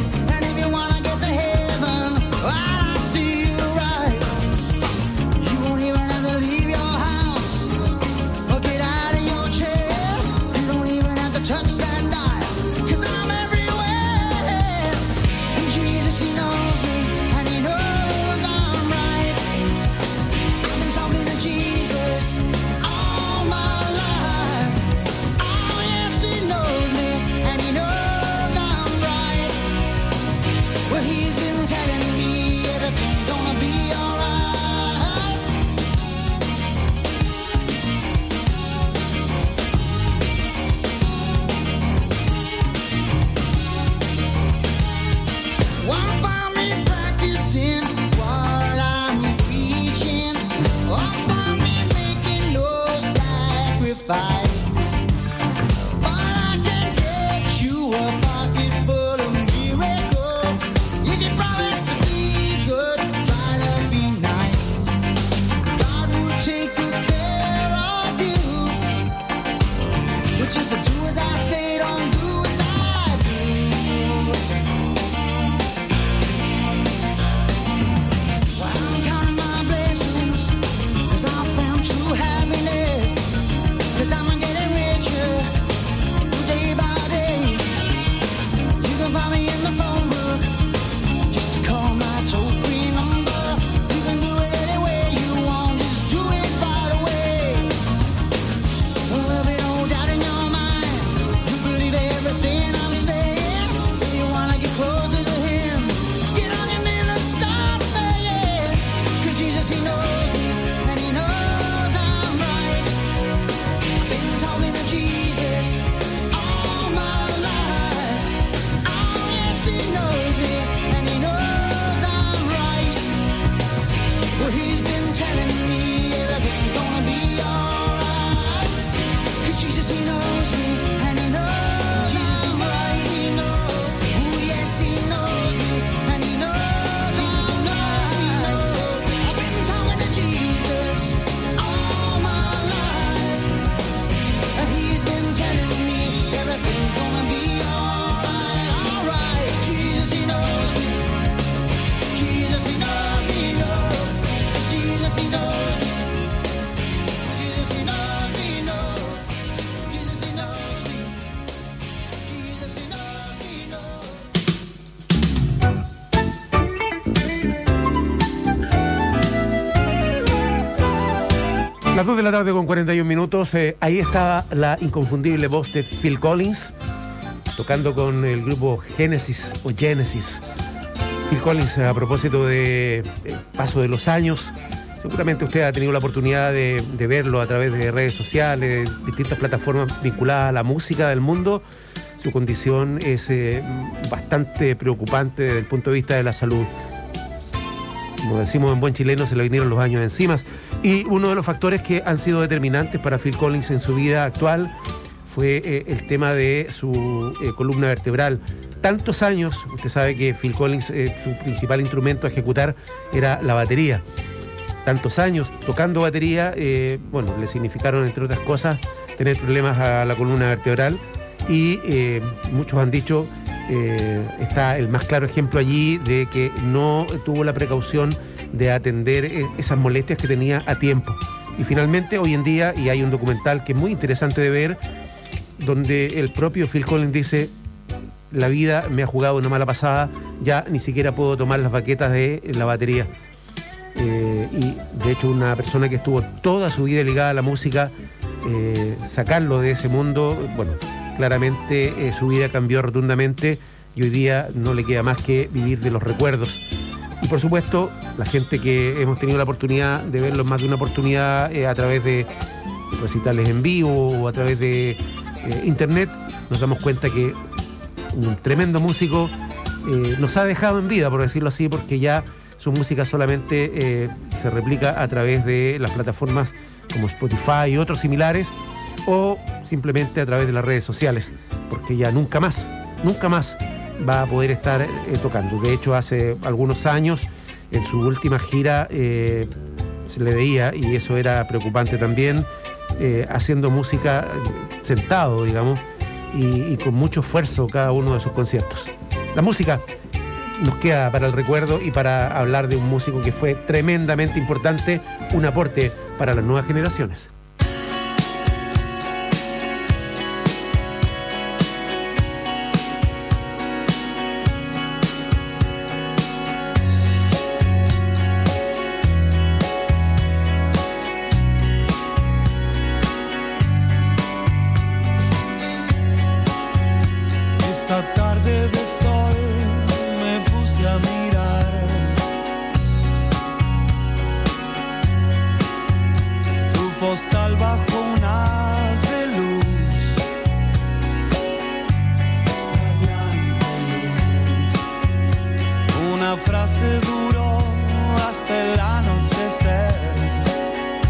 Las dos de la tarde con cuarenta y un minutos. Eh, ahí estaba la inconfundible voz de Phil Collins, tocando con el grupo Genesis o Genesis. Phil Collins, a propósito de el paso de los años, seguramente usted ha tenido la oportunidad de, de verlo a través de redes sociales, distintas plataformas vinculadas a la música del mundo. Su condición es eh, bastante preocupante desde el punto de vista de la salud. Como decimos en buen chileno, se le vinieron los años encima. Y uno de los factores que han sido determinantes para Phil Collins en su vida actual fue eh, el tema de su eh, columna vertebral. Tantos años, usted sabe que Phil Collins, eh, su principal instrumento a ejecutar era la batería. Tantos años tocando batería, eh, bueno, le significaron, entre otras cosas, tener problemas a la columna vertebral. Y eh, muchos han dicho, eh, está el más claro ejemplo allí de que no tuvo la precaución de atender esas molestias que tenía a tiempo. Y finalmente, hoy en día, y hay un documental que es muy interesante de ver, donde el propio Phil Collins dice: la vida me ha jugado una mala pasada, ya ni siquiera puedo tomar las baquetas de la batería. Eh, y de hecho, una persona que estuvo toda su vida ligada a la música, eh, sacarlo de ese mundo, bueno, claramente eh, su vida cambió rotundamente y hoy día no le queda más que vivir de los recuerdos. Y por supuesto, la gente que hemos tenido la oportunidad de verlo en más de una oportunidad eh, a través de recitales en vivo o a través de eh, internet, nos damos cuenta que un tremendo músico eh, nos ha dejado en vida, por decirlo así, porque ya su música solamente eh, se replica a través de las plataformas como Spotify y otros similares, o simplemente a través de las redes sociales, porque ya nunca más, nunca más va a poder estar eh, tocando. De hecho, hace algunos años, en su última gira, eh, se le veía, y eso era preocupante también, eh, haciendo música sentado, digamos, y, y con mucho esfuerzo cada uno de sus conciertos. La música nos queda para el recuerdo y para hablar de un músico que fue tremendamente importante, un aporte para las nuevas generaciones. Esta tarde de sol me puse a mirar tu postal bajo un haz de luz, radiante luz. Una frase duró hasta el anochecer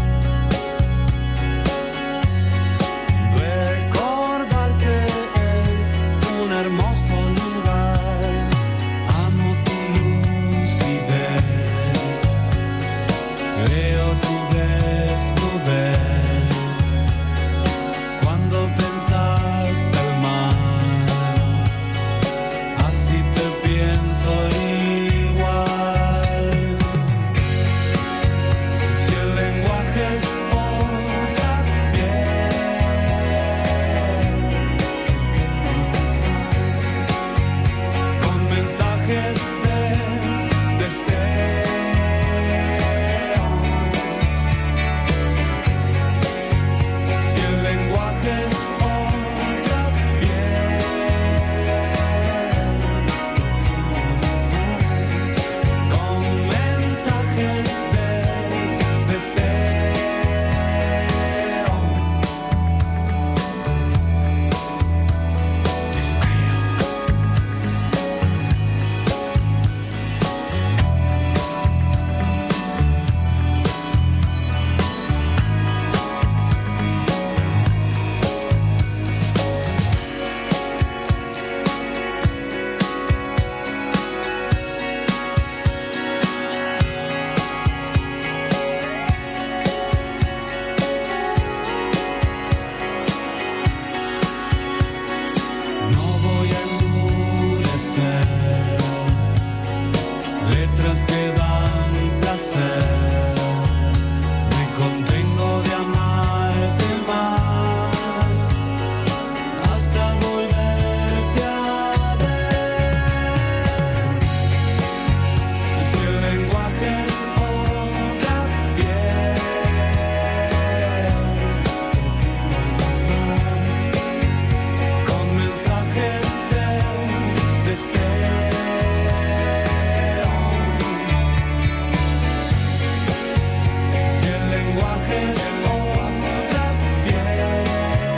mensajes otra piel.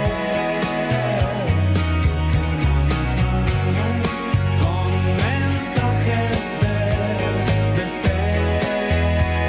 Con mensajes de deseo.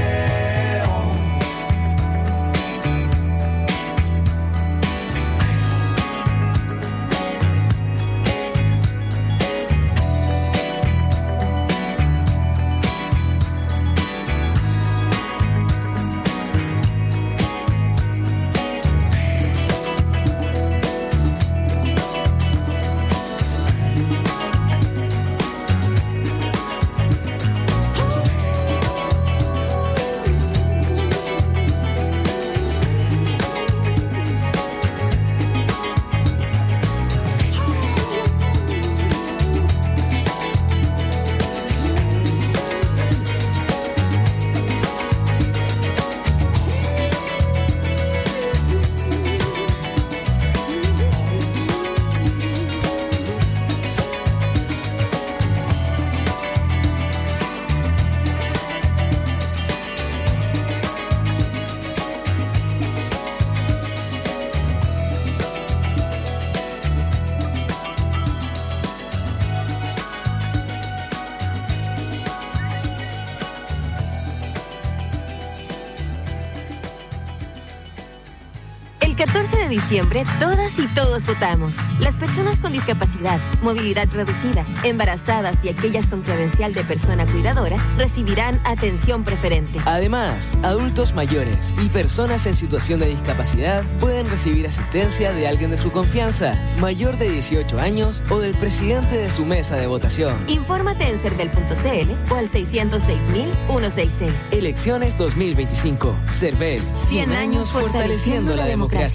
catorce de diciembre, todas y todos votamos. Las personas con discapacidad, movilidad reducida, embarazadas y aquellas con credencial de persona cuidadora recibirán atención preferente. Además, adultos mayores y personas en situación de discapacidad pueden recibir asistencia de alguien de su confianza, mayor de dieciocho años o del presidente de su mesa de votación. Infórmate en cervel punto c l o al seiscientos seis mil ciento sesenta y seis. Elecciones dos mil veinticinco. Cervel, cien años fortaleciendo la democracia.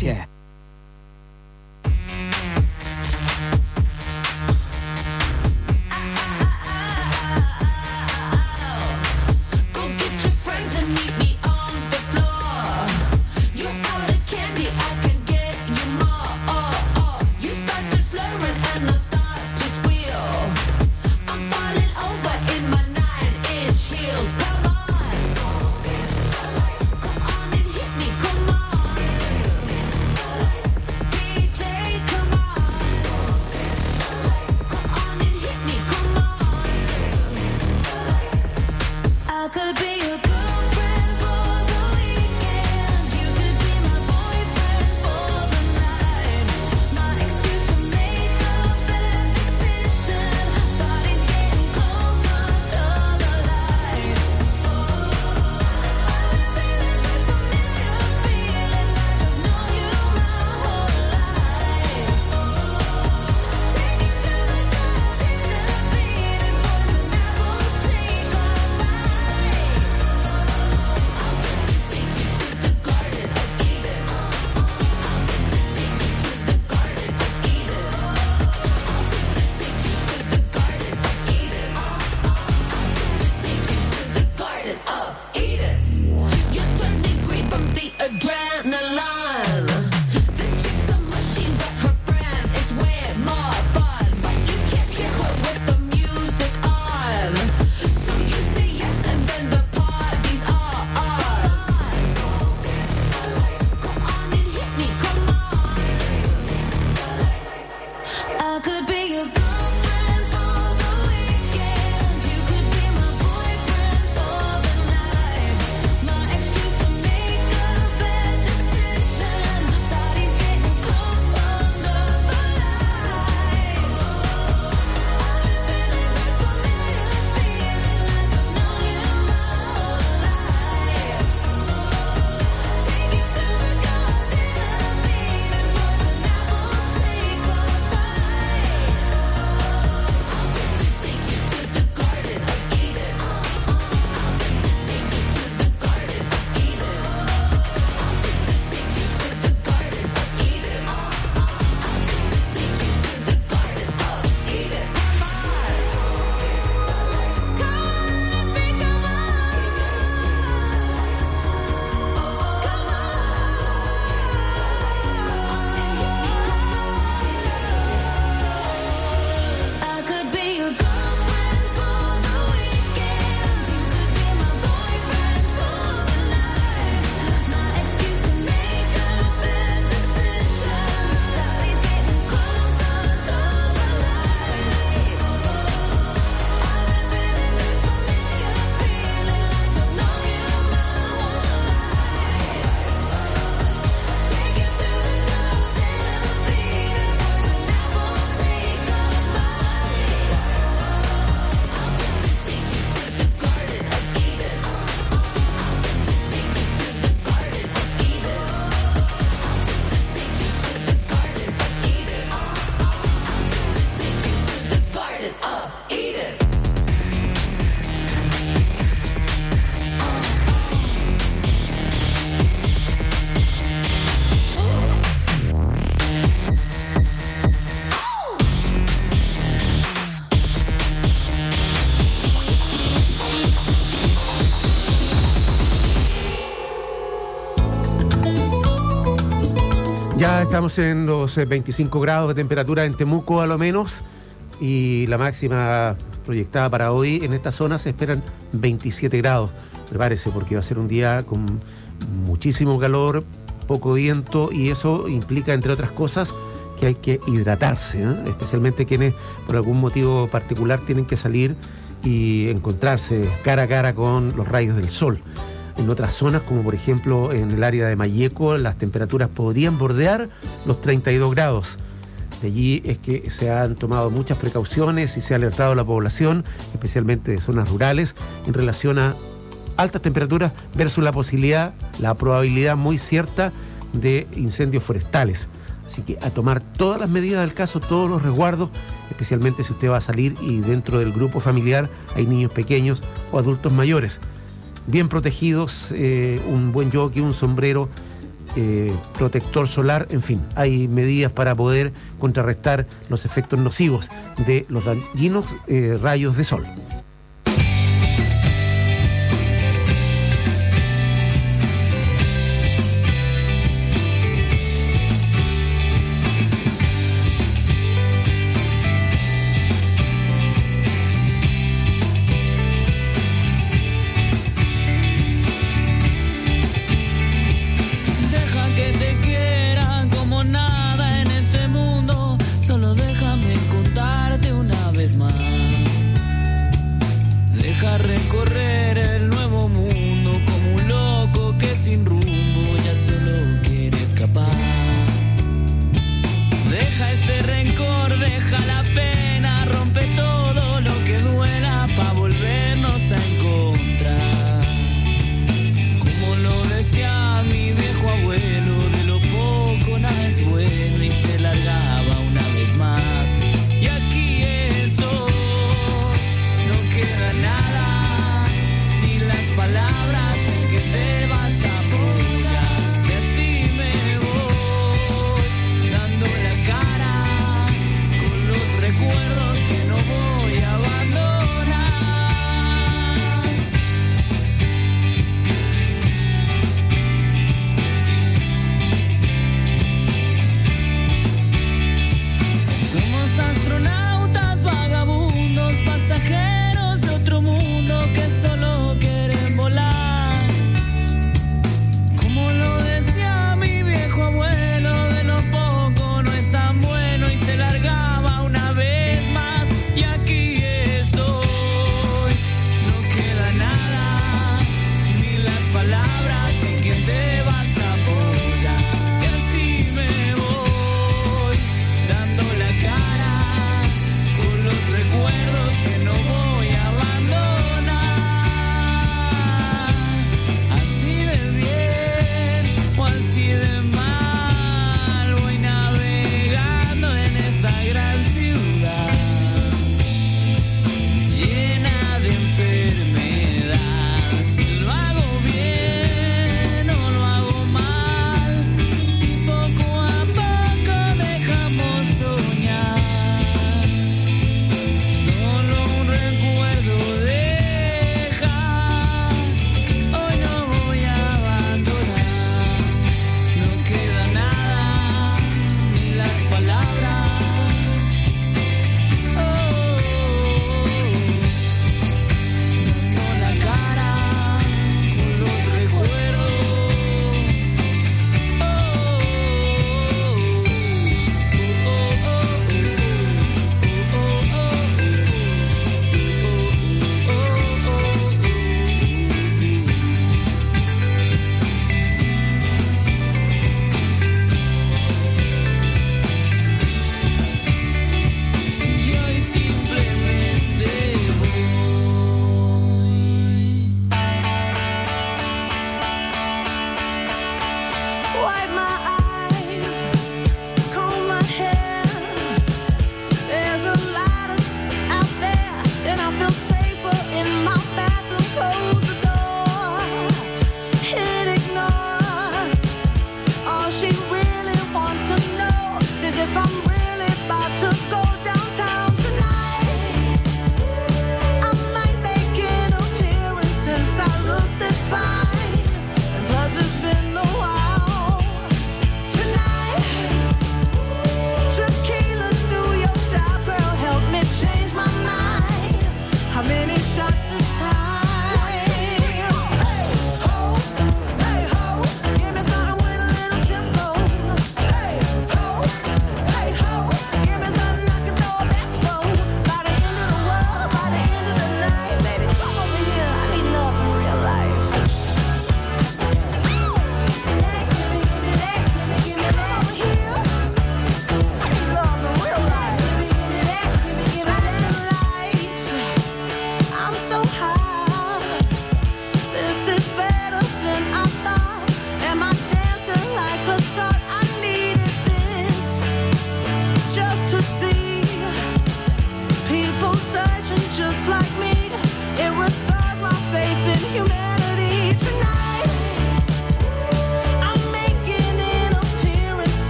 Decision Ya estamos en los eh, veinticinco grados de temperatura en Temuco a lo menos, y la máxima proyectada para hoy en esta zona se esperan veintisiete grados. Prepárese porque va a ser un día con muchísimo calor, poco viento, y eso implica, entre otras cosas, que hay que hidratarse, ¿eh? Especialmente quienes por algún motivo particular tienen que salir y encontrarse cara a cara con los rayos del sol. En otras zonas, como por ejemplo en el área de Mayeco, las temperaturas podrían bordear los treinta y dos grados. De allí es que se han tomado muchas precauciones y se ha alertado a la población, especialmente de zonas rurales, en relación a altas temperaturas versus la posibilidad, la probabilidad muy cierta de incendios forestales. Así que a tomar todas las medidas del caso, todos los resguardos, especialmente si usted va a salir y dentro del grupo familiar hay niños pequeños o adultos mayores. Bien protegidos, eh, un buen jockey, un sombrero, eh, protector solar, en fin, hay medidas para poder contrarrestar los efectos nocivos de los dañinos eh, rayos de sol. Recorrer el nuevo mundo como un loco que sin rumbo ya solo quiere escapar. Deja ese rencor, deja la pena, rompe todo lo que duela pa' volvernos a encontrar. Como lo decía mi viejo abuelo, de lo poco nada es bueno, y se largaba una vez más. Y aquí estoy, no queda nada, palabras en que te vas a apoyar, y así me voy dando la cara con los recuerdos que no voy a abandonar. Somos astronautas, vagabundos, pasajeros de otro mundo que solo quieren volar. Como lo decía mi viejo abuelo, de lo poco no es tan bueno, y se largaba una vez más. Y aquí estoy, no queda nada, ni las palabras en que te vas a apoyar. Y así me voy dando la cara con los recuerdos que no voy a abandonar. Así de bien o así de mal, voy navegando en esta gran ciudad llena de enfermedad. Si lo hago bien o lo hago mal, si poco a poco dejamos soñar, solo un recuerdo deja. Hoy no voy a abandonar, no queda nada, ni las palabras. Oh, dando la cara con los recuerdos. Oh, y hoy simplemente Wipe my eyes, comb my hair. There's a lot of out there, and I feel safer in my bathroom. Close the door, hit ignore. All she really wants to know is if I'm really about to go downtown tonight. I might make an appearance since I look this fine, and plus it's been a while.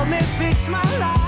help me fix my life.